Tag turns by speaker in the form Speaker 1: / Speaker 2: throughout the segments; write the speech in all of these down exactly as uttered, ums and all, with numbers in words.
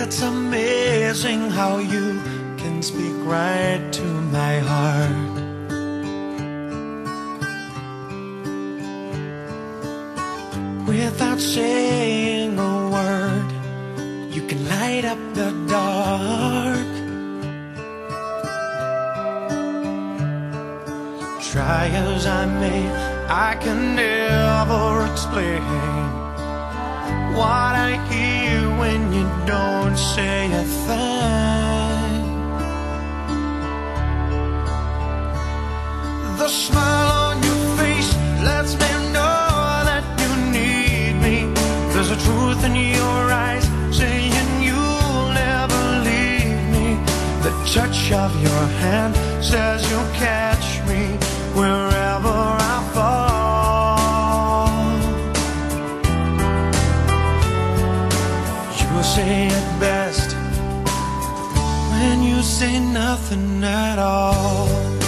Speaker 1: It's amazing how you can speak right to my heart. Without saying a word, you can light up the dark. Try as I may, I can never explain what I hear when you don't say a thing. The smile on your face lets me know that you need me. There's a truth in your eyes saying you'll never leave me. The touch of your hand says you'll catch me wherever I fall. You say it best when you say nothing at all.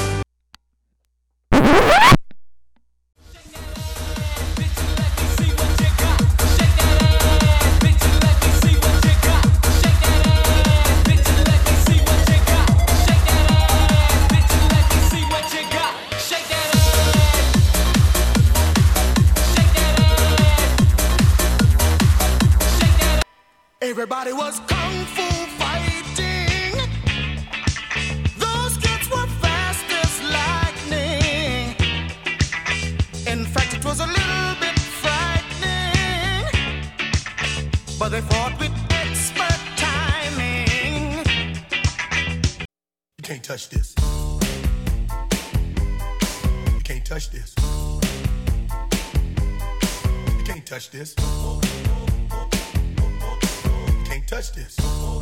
Speaker 2: Everybody was kung fu fighting. Those kids were fast as lightning. In fact, it was a little bit frightening, but they fought with expert timing. You can't touch this. You can't touch this. You can't touch this. Touch this.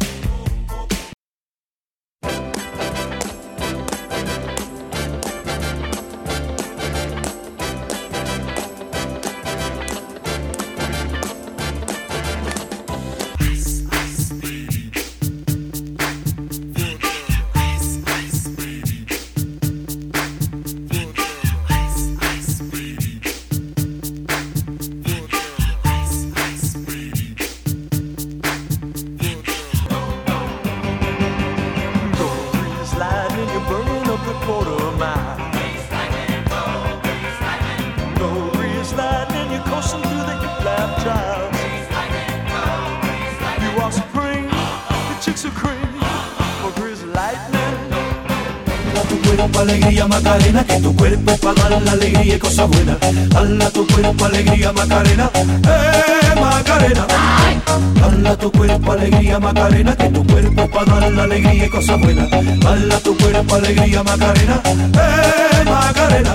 Speaker 3: Alegría Macarena, que tu cuerpo es para dar la alegría y cosas buenas. Dala tu cuerpo alegría Macarena, eh Macarena. Dala tu cuerpo alegría Macarena, que tu cuerpo es para dar la alegría y cosas buenas. Dala tu cuerpo alegría Macarena, eh Macarena.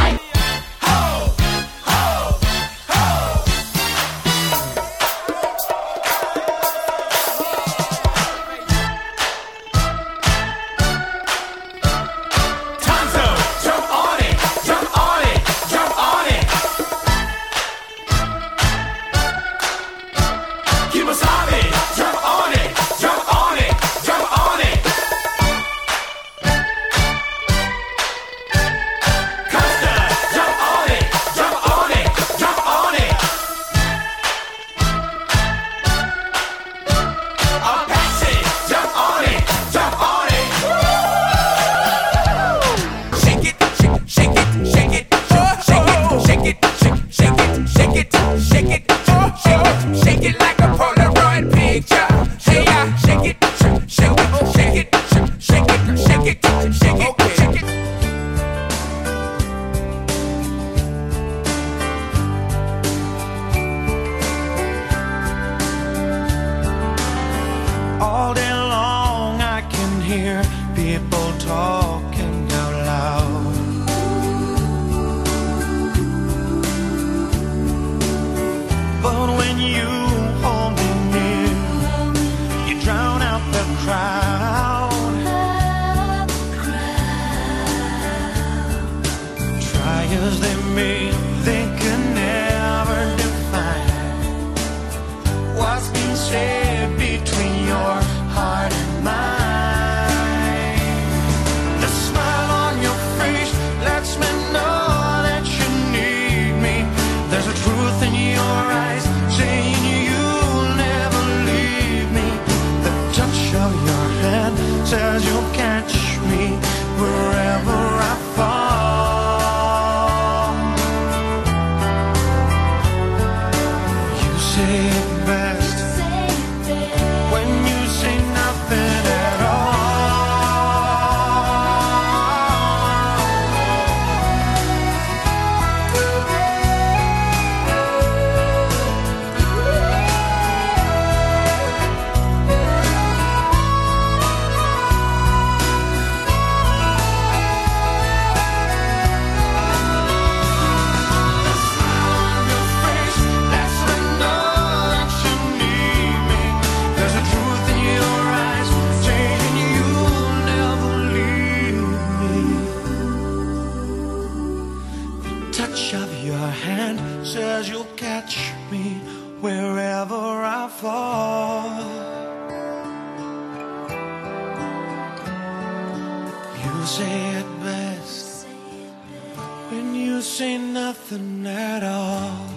Speaker 1: All day long I can hear people talking out loud. But when you hold me near, you drown out the crowd. Try as they may, they can never define what's been said between your heart and mine. The smile on your face lets me know that you need me. There's a truth in your eyes saying you'll never leave me. The says you'll catch me wherever I fall. You say it best when you say nothing at all. Says you'll catch me wherever I fall. You say it best when you say nothing at all.